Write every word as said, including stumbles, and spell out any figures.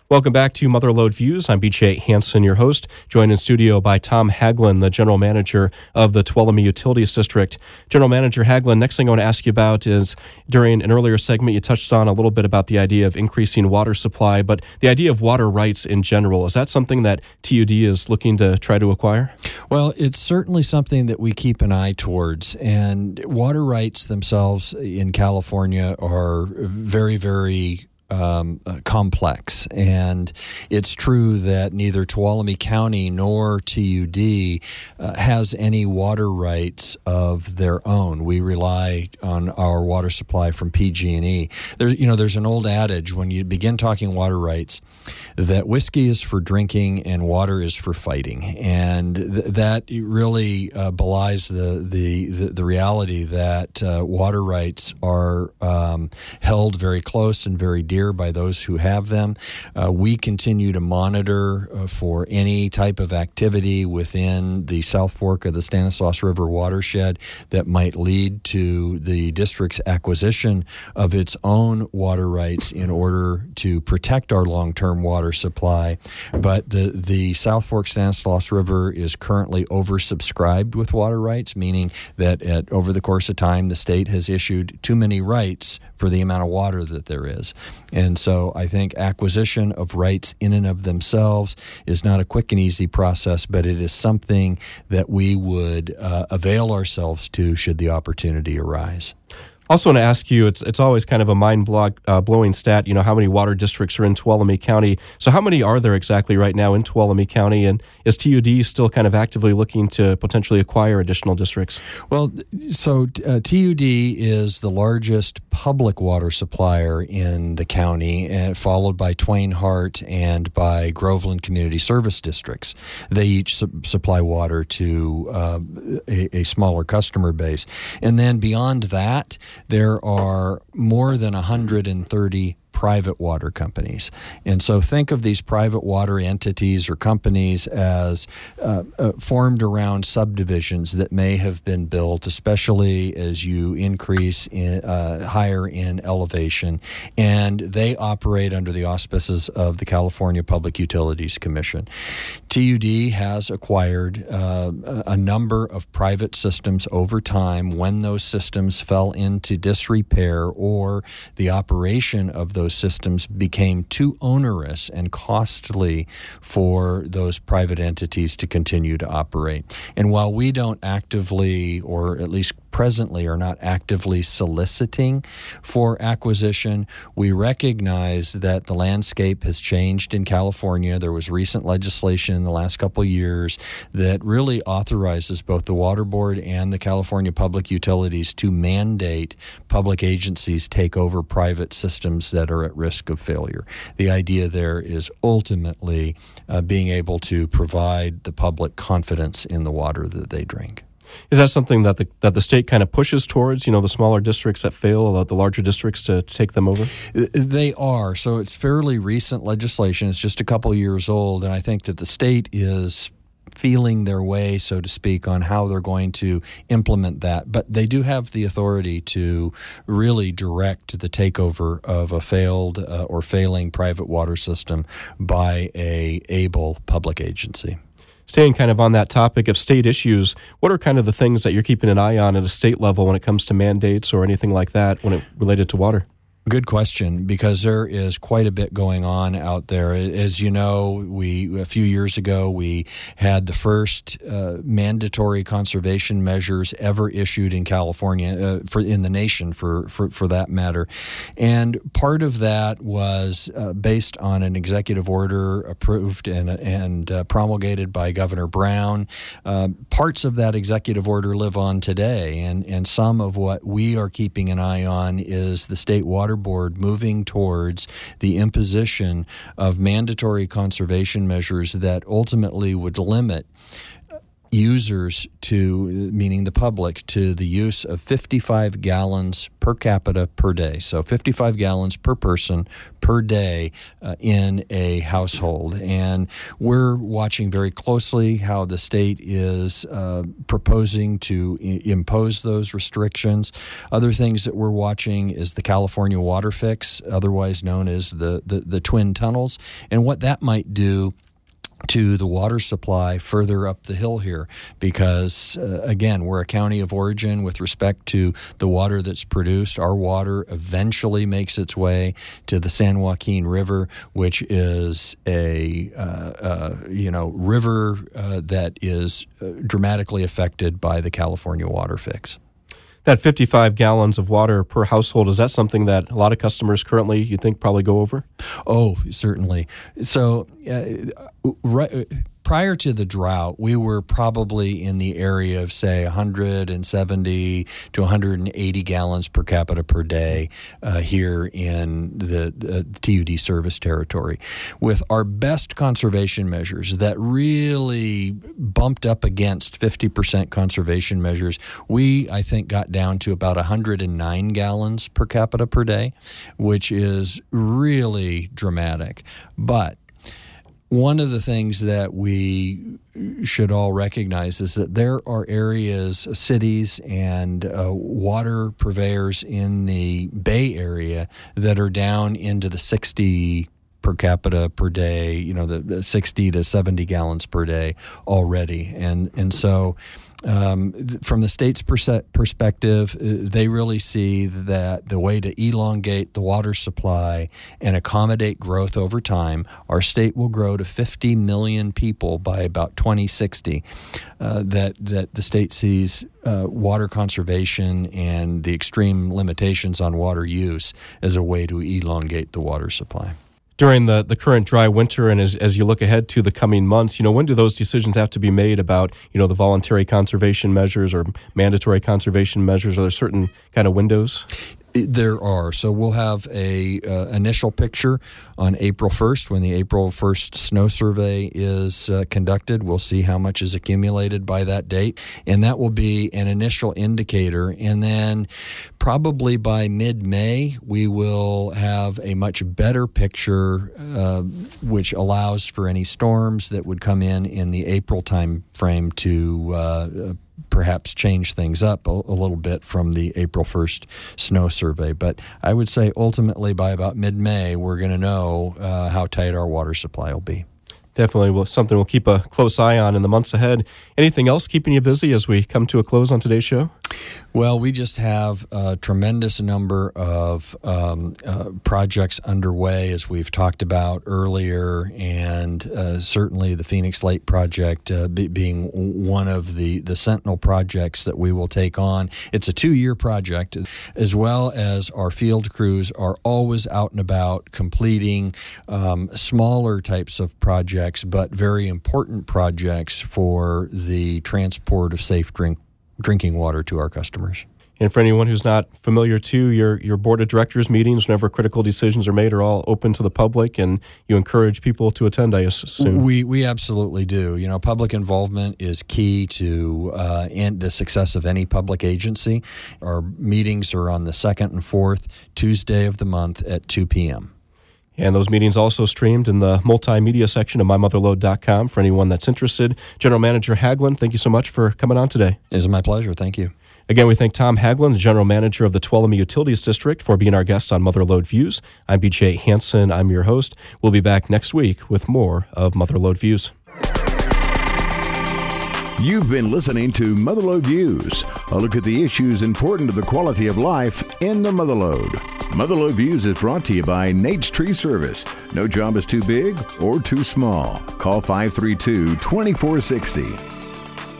Welcome back to Motherlode Views. I'm B J Hansen, your host, joined in studio by Tom Haglund, the General Manager of the Tuolumne Utilities District. General Manager Haglund, next thing I want to ask you about is, during an earlier segment, you touched on a little bit about the idea of increasing water supply, but the idea of water rights in general, is that something that T U D is looking to try to acquire? Well, it's certainly something that we keep an eye towards, and water rights themselves in California are very, very Um, uh, complex, and it's true that neither Tuolumne County nor T U D uh, has any water rights of their own. We rely on our water supply from P G and E. There, you know, there's an old adage when you begin talking water rights that whiskey is for drinking and water is for fighting, and th- that really uh, belies the, the the the reality that uh, water rights are um, held very close and very dear by those who have them. Uh, we continue to monitor uh, for any type of activity within the South Fork of the Stanislaus River watershed that might lead to the district's acquisition of its own water rights in order to protect our long-term water supply. But the, the South Fork Stanislaus River is currently oversubscribed with water rights, meaning that at, over the course of time, the state has issued too many rights for the amount of water that there is. And so I think acquisition of rights in and of themselves is not a quick and easy process, but it is something that we would uh, avail ourselves to should the opportunity arise. Also want to ask you, it's it's always kind of a mind-blowing stat, you know, how many water districts are in Tuolumne County. So how many are there exactly right now in Tuolumne County, and is T U D still kind of actively looking to potentially acquire additional districts? Well, so uh, T U D is the largest public water supplier in the county, and followed by Twain Harte and by Groveland Community Service Districts. They each su- supply water to uh, a, a smaller customer base. And then beyond that, there are more than one hundred thirty private water companies. And so think of these private water entities or companies as uh, uh, formed around subdivisions that may have been built, especially as you increase in, uh, higher in elevation. And they operate under the auspices of the California Public Utilities Commission. T U D has acquired uh, a number of private systems over time when those systems fell into disrepair or the operation of those systems became too onerous and costly for those private entities to continue to operate. And while we don't actively, or at least presently are not actively soliciting for acquisition, we recognize that the landscape has changed in California. There was recent legislation in the last couple of years that really authorizes both the Water Board and the California Public Utilities to mandate public agencies take over private systems that are at risk of failure. The idea there is ultimately uh, being able to provide the public confidence in the water that they drink. Is that something that the that the state kind of pushes towards, you know, the smaller districts that fail, the larger districts to take them over? They are. So it's fairly recent legislation. It's just a couple years old, and I think that the state is feeling their way, so to speak, on how they're going to implement that. But they do have the authority to really direct the takeover of a failed uh, or failing private water system by a able public agency. Staying kind of on that topic of state issues, what are kind of the things that you're keeping an eye on at a state level when it comes to mandates or anything like that when it related to water? Good question, because there is quite a bit going on out there. As you know, we a few years ago we had the first uh, mandatory conservation measures ever issued in California, uh, for in the nation, for, for for that matter. And part of that was uh, based on an executive order approved and and uh, promulgated by Governor Brown. Uh, parts of that executive order live on today, and and some of what we are keeping an eye on is the state water board moving towards the imposition of mandatory conservation measures that ultimately would limit users to, meaning the public, to the use of fifty-five gallons per capita per day. So fifty-five gallons per person per day uh, in a household. And we're watching very closely how the state is uh, proposing to I- impose those restrictions. Other things that we're watching is the California Water Fix, otherwise known as the, the, the Twin Tunnels, and what that might do to the water supply further up the hill here, because uh, again, we're a county of origin with respect to the water that's produced. Our water eventually makes its way to the San Joaquin River, which is a uh, uh, you know river uh, that is uh, dramatically affected by the California Water Fix. That fifty-five gallons of water per household, is that something that a lot of customers currently, you think, probably go over? Oh, certainly. So uh, right, prior to the drought, we were probably in the area of, say, one hundred seventy to one hundred eighty gallons per capita per day uh, here in the, the T U D service territory. With our best conservation measures that really bumped up against fifty percent conservation measures, we, I think, got down to about one hundred nine gallons per capita per day, which is really dramatic. But one of the things that we should all recognize is that there are areas, cities, and uh, water purveyors in the Bay Area that are down into the sixty per capita per day, you know, the, the sixty to seventy gallons per day already. And, and so Um, th- from the state's perse- perspective, uh, they really see that the way to elongate the water supply and accommodate growth over time, our state will grow to fifty million people by about twenty sixty. Uh, that that the state sees uh, water conservation and the extreme limitations on water use as a way to elongate the water supply. During the, the current dry winter, and as, as you look ahead to the coming months, you know, when do those decisions have to be made about, you know, the voluntary conservation measures or mandatory conservation measures? Are there certain kind of windows? There are. So we'll have a uh, initial picture on April first when the April first snow survey is uh, conducted. We'll see how much is accumulated by that date, and that will be an initial indicator. And then probably by mid-May, we will have a much better picture, uh, which allows for any storms that would come in in the April time frame to uh, perhaps change things up a, a little bit from the April first snow survey. But I would say ultimately by about mid-May, we're going to know uh, how tight our water supply will be. Definitely well, something we'll keep a close eye on in the months ahead. Anything else keeping you busy as we come to a close on today's show? Well, we just have a tremendous number of um, uh, projects underway, as we've talked about earlier, and uh, certainly the Phoenix Lake project uh, be, being one of the, the sentinel projects that we will take on. It's a two-year project, as well as our field crews are always out and about completing um, smaller types of projects, but very important projects for the transport of safe drink drinking water to our customers. And for anyone who's not familiar, too, your your board of directors meetings, whenever critical decisions are made, are all open to the public, and you encourage people to attend, I assume. We we absolutely do. You know, public involvement is key to uh, and the success of any public agency. Our meetings are on the second and fourth Tuesday of the month at two p.m. And those meetings also streamed in the multimedia section of my mother lode dot com for anyone that's interested. General Manager Haglund, thank you so much for coming on today. It is my pleasure. Thank you. Again, we thank Tom Haglund, the General Manager of the Tuolumne Utilities District, for being our guest on Mother Lode Views. I'm B J Hansen. I'm your host. We'll be back next week with more of Mother Lode Views. You've been listening to Mother Lode Views, a look at the issues important to the quality of life in the Mother Lode. Mother Lode Views is brought to you by Nate's Tree Service. No job is too big or too small. Call five three two, two four six zero.